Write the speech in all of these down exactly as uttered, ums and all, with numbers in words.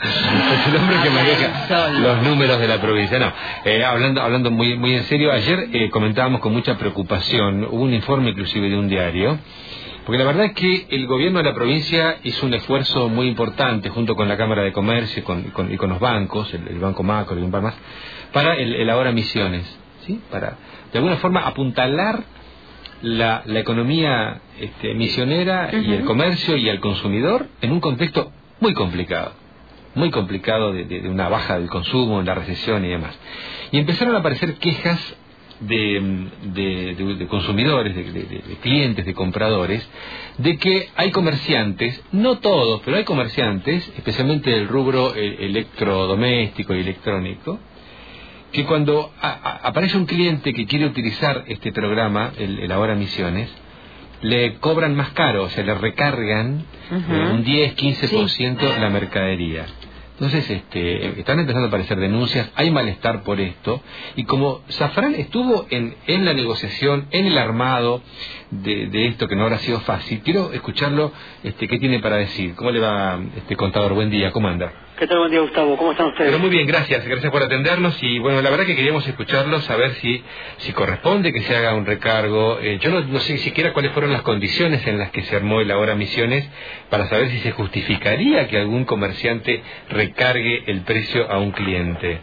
Es el hombre que maneja los números de la provincia. No, eh, hablando hablando muy muy en serio, ayer eh, comentábamos con mucha preocupación, hubo un informe inclusive de un diario, porque la verdad es que el gobierno de la provincia hizo un esfuerzo muy importante junto con la Cámara de Comercio y con, con, y con los bancos, el, el Banco Macro y un par más, para el, el ahora Misiones, ¿sí? Para de alguna forma apuntalar la, la economía este, misionera uh-huh. y el comercio y al consumidor en un contexto muy complicado, muy complicado de, de, de una baja del consumo, la recesión y demás. Y empezaron a aparecer quejas de, de, de, de consumidores, de, de, de clientes, de compradores, de que hay comerciantes, no todos, pero hay comerciantes, especialmente del rubro electrodoméstico y electrónico, que cuando a, a, aparece un cliente que quiere utilizar este programa, el, el Ahora Misiones, le cobran más caro, o sea, le recargan uh-huh. eh, un diez, quince por ciento sí. la mercadería. Entonces, este, están empezando a aparecer denuncias, hay malestar por esto, y como Zafrán estuvo en, en la negociación, en el armado de, de esto que no habrá sido fácil, quiero escucharlo, este, qué tiene para decir. ¿Cómo le va, este contador? Buen día, ¿cómo anda? ¿Qué tal? Buen día, Gustavo. ¿Cómo están ustedes? Pero muy bien, gracias. Gracias por atendernos. Y bueno, la verdad que queríamos escucharlo, saber si si corresponde que se haga un recargo. Eh, yo no, no sé siquiera cuáles fueron las condiciones en las que se armó el Ahora Misiones, para saber si se justificaría que algún comerciante recargue el precio a un cliente.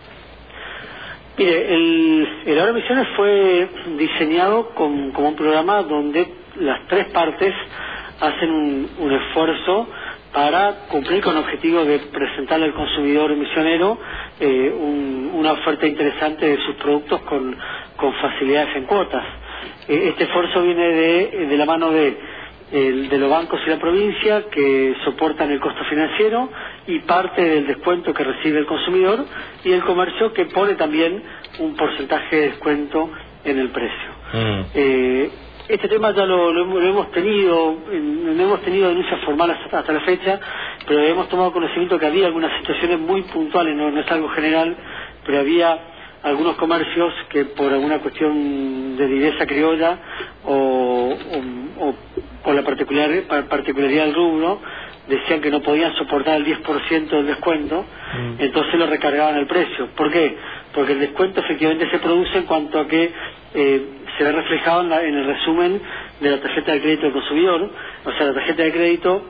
Mire, el, el Ahora Misiones fue diseñado con, como un programa donde las tres partes hacen un, un esfuerzo para cumplir con el objetivo de presentarle al consumidor misionero eh, un, una oferta interesante de sus productos con, con facilidades en cuotas. Eh, este esfuerzo viene de, de la mano de, el, de los bancos y la provincia, que soportan el costo financiero y parte del descuento que recibe el consumidor, y el comercio, que pone también un porcentaje de descuento en el precio. Mm. Eh, Este tema ya lo, lo, lo hemos tenido, no hemos tenido denuncias formales hasta, hasta la fecha, pero hemos tomado conocimiento que había algunas situaciones muy puntuales, no, no es algo general, pero había algunos comercios que por alguna cuestión de viveza criolla o, o, o por la particular, particularidad del rubro, decían que no podían soportar el diez por ciento del descuento, mm. entonces lo recargaban el precio. ¿Por qué? Porque el descuento efectivamente se produce en cuanto a que eh, se ve reflejado en, la, en el resumen de la tarjeta de crédito del consumidor, o sea, la tarjeta de crédito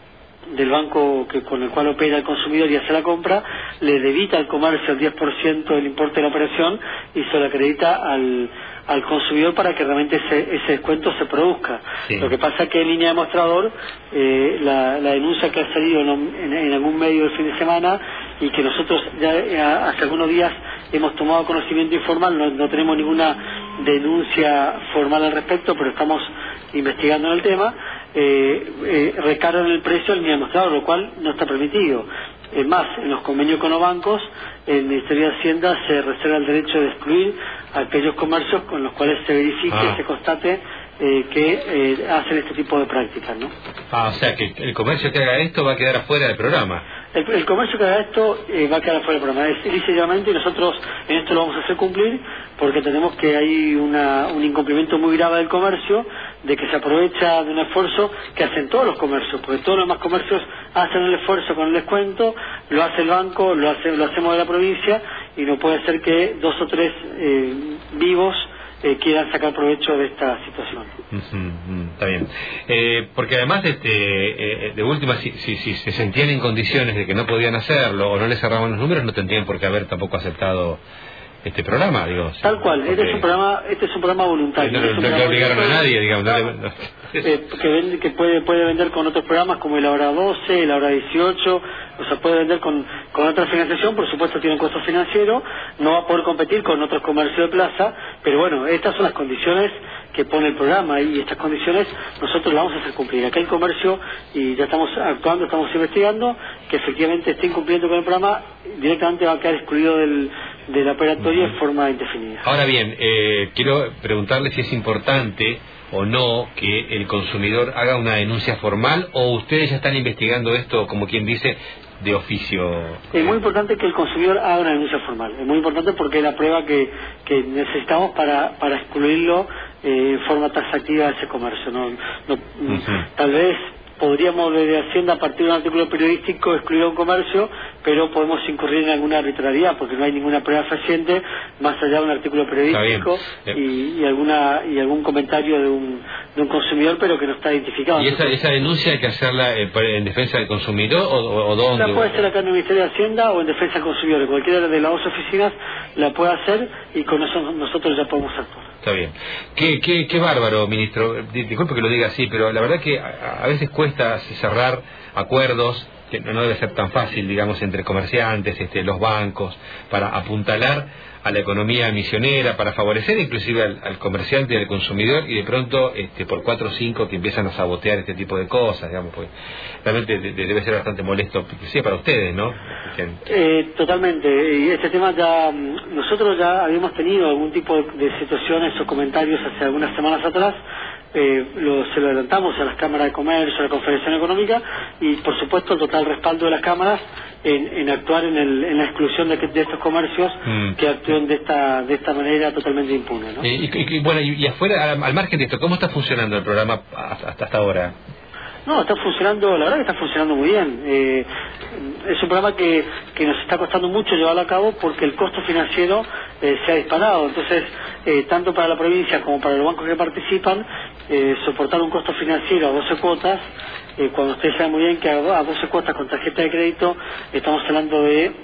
del banco que, con el cual opera el consumidor y hace la compra, le debita al comercio el diez por ciento del importe de la operación y se lo acredita al, al consumidor para que realmente ese, ese descuento se produzca. Sí. Lo que pasa es que en línea de mostrador, eh, la, la denuncia que ha salido en, en, en algún medio del fin de semana, y que nosotros ya hace algunos días hemos tomado conocimiento informal, no, no tenemos ninguna denuncia formal al respecto, pero estamos investigando en el tema, eh, eh, recargan el precio al línea de mostrador, lo cual no está permitido. Es más, en los convenios con los bancos, el Ministerio de Hacienda se reserva el derecho de excluir a aquellos comercios con los cuales se verifique y ah. se constate eh, que eh, hacen este tipo de prácticas, ¿no? Ah, o sea que el comercio que haga esto va a quedar afuera del programa. El, el comercio que haga esto eh, va a quedar fuera del programa, es lícitamente, y nosotros en esto lo vamos a hacer cumplir, porque tenemos que hay una, un incumplimiento muy grave del comercio, de que se aprovecha de un esfuerzo que hacen todos los comercios, porque todos los demás comercios hacen el esfuerzo con el descuento, lo hace el banco, lo, hace, lo hacemos de la provincia, y no puede ser que dos o tres eh, vivos Eh, quieran sacar provecho de esta situación. Uh-huh, uh, está bien. Eh, porque además, este, eh, de última, si, si, si se sentían en condiciones de que no podían hacerlo o no les cerraban los números, no tendrían por qué haber tampoco aceptado este programa, digo. Tal cual, porque este es un programa, este es un programa voluntario. No, no, no, no le obligaron a nadie, digamos. No, no, no. Eh, que, vende, que puede, puede vender con otros programas como el Ahora doce, el Ahora dieciocho, o sea, puede vender con, con otra financiación, por supuesto tiene un costo financiero, no va a poder competir con otros comercios de plaza, pero bueno, estas son las condiciones que pone el programa, y estas condiciones nosotros las vamos a hacer cumplir. Acá el comercio, y ya estamos actuando, estamos investigando, que efectivamente esté incumpliendo con el programa, directamente va a quedar excluido del, de la operatoria de forma indefinida. Ahora bien, eh, quiero preguntarle si es importante o no que el consumidor haga una denuncia formal, o ustedes ya están investigando esto, como quien dice, de oficio. Es muy importante que el consumidor haga una denuncia formal, es muy importante porque es la prueba que, que necesitamos para, para excluirlo eh, en forma taxativa de ese comercio. No, no, uh-huh. Tal vez podríamos desde Hacienda, a partir de un artículo periodístico, excluir a un comercio, pero podemos incurrir en alguna arbitrariedad, porque no hay ninguna prueba fehaciente, más allá de un artículo periodístico y, y alguna y algún comentario de un, de un consumidor, pero que no está identificado. ¿Y esa, esa denuncia hay que hacerla eh, en defensa del consumidor o, o, o dónde? La puede hacer acá en el Ministerio de Hacienda o en defensa del consumidor. Cualquiera de las dos oficinas la puede hacer y con eso nosotros ya podemos actuar. Está bien. Qué, qué, qué bárbaro, ministro. Disculpe que lo diga así, pero la verdad que a, a veces cuesta cerrar acuerdos, que no debe ser tan fácil, digamos, entre comerciantes, este, los bancos, para apuntalar a la economía misionera, para favorecer inclusive al, al comerciante y al consumidor, y de pronto este, por cuatro o cinco que empiezan a sabotear este tipo de cosas, digamos, pues realmente de, de, debe ser bastante molesto, sí, para ustedes, ¿no? Eh, totalmente, y este tema ya, nosotros ya habíamos tenido algún tipo de, de situaciones o comentarios hace algunas semanas atrás. Eh, lo, se lo adelantamos a las cámaras de comercio, a la Confederación Económica, y por supuesto el total respaldo de las cámaras en, en actuar en, el, en la exclusión de, de estos comercios mm. que actúen de esta de esta manera totalmente impune, ¿no? Eh, y, y bueno, y, y afuera, al, al margen de esto, ¿cómo está funcionando el programa hasta, hasta ahora? No, está funcionando, la verdad que está funcionando muy bien. Eh, es un programa que, que nos está costando mucho llevarlo a cabo porque el costo financiero eh, se ha disparado. Entonces, eh, tanto para la provincia como para los bancos que participan, eh, soportar un costo financiero a doce cuotas, eh, cuando ustedes saben muy bien que a doce cuotas con tarjeta de crédito estamos hablando de eh,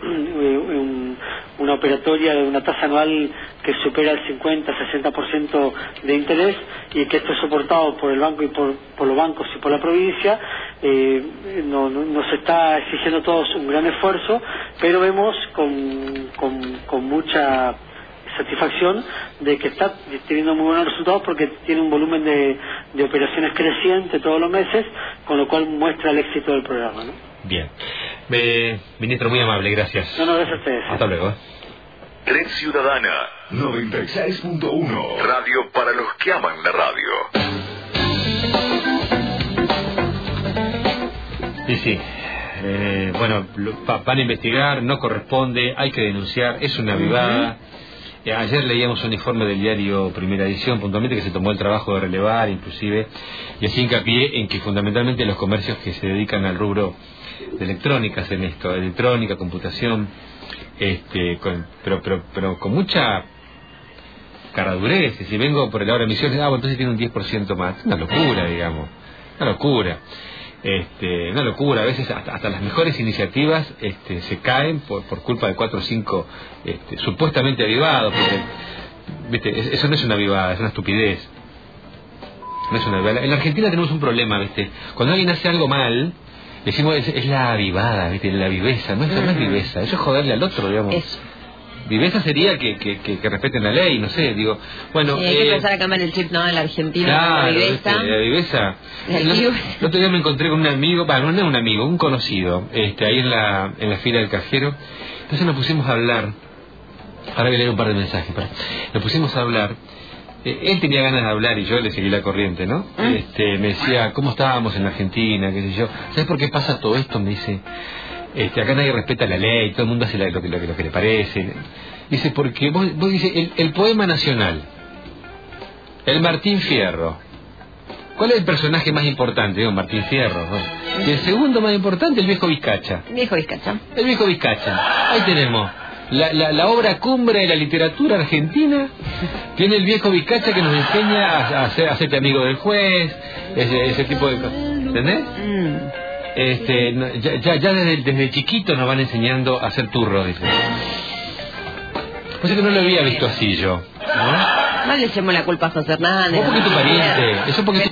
un, una operatoria de una tasa anual que supera el cincuenta a sesenta por ciento de interés, y que esto es soportado por el banco y por, por los bancos y por la provincia. Eh, no, no, nos está exigiendo a todos un gran esfuerzo, pero vemos con, con, con mucha satisfacción de que está teniendo muy buenos resultados, porque tiene un volumen de, de operaciones creciente todos los meses, con lo cual muestra el éxito del programa, ¿no? Bien. Eh, ministro, muy amable, gracias. No, no, gracias a ustedes. Hasta luego. ¿eh? Red Ciudadana noventa y seis punto uno, radio para los que aman la radio. Sí, sí. Eh, bueno, lo, va, van a investigar, no corresponde, hay que denunciar, es una vivada. Uh-huh. eh, ayer leíamos un informe del diario Primera Edición, puntualmente, que se tomó el trabajo de relevar, inclusive, y así hincapié en que fundamentalmente los comercios que se dedican al rubro de electrónica hacen esto, electrónica, computación, este, con, pero, pero, pero con mucha caradurez. Si vengo por el ahora de emisiones, ah, bueno, entonces tiene un diez por ciento más. Una locura, digamos, una locura. Este, una locura. A veces hasta, hasta las mejores iniciativas este, se caen por, por culpa de cuatro o cinco este, supuestamente avivados, porque, ¿viste? Eso no es una avivada, es una estupidez. No es una avivada. En la Argentina tenemos un problema, ¿viste? Cuando alguien hace algo mal, decimos es, es la avivada, ¿viste? La viveza. No, eso no es viveza, eso es joderle al otro, digamos. Eso. Viveza sería que, que, que, que respeten la ley, no sé, digo, bueno... Sí, hay eh, que empezar a cambiar el chip, ¿no? En la Argentina, claro, la viveza. Este, la viveza. El, el otro día me encontré con un amigo, bueno, no es un amigo, un conocido, este, ahí en la, en la fila del cajero. Entonces nos pusimos a hablar, ahora voy a leer un par de mensajes, para, nos pusimos a hablar, eh, él tenía ganas de hablar y yo le seguí la corriente, ¿no? ¿Mm? Este, me decía, ¿cómo estábamos en la Argentina? ¿Qué sé yo? ¿Sabes por qué pasa todo esto? Me dice... Este, acá nadie respeta la ley, todo el mundo hace lo que, lo que, lo que le parece. Dice, porque vos, vos dice, el, el poema nacional, el Martín Fierro. ¿Cuál es el personaje más importante? Digo, Martín Fierro, ¿no? Y el segundo más importante, el viejo Vizcacha. El viejo Vizcacha. El viejo Vizcacha. Ahí tenemos. La, la, la obra cumbre de la literatura argentina tiene el viejo Vizcacha, que nos enseña a, a, hacer, a hacerte amigo del juez, ese, ese tipo de cosas. ¿Entendés? Mm. Este, ya, ya, ya desde, desde chiquito nos van enseñando a hacer turros, dice. Pues es que no lo había visto así yo, ¿no? No le echemos la culpa a José Hernández. Un poquito pariente, eso porque